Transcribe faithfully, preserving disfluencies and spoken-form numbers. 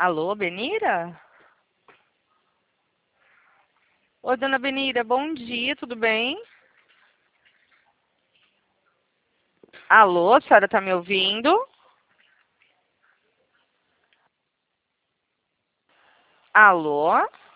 Alô, Benira? Oi, dona Benira, bom dia, tudo bem? Alô, a senhora tá me ouvindo? Alô?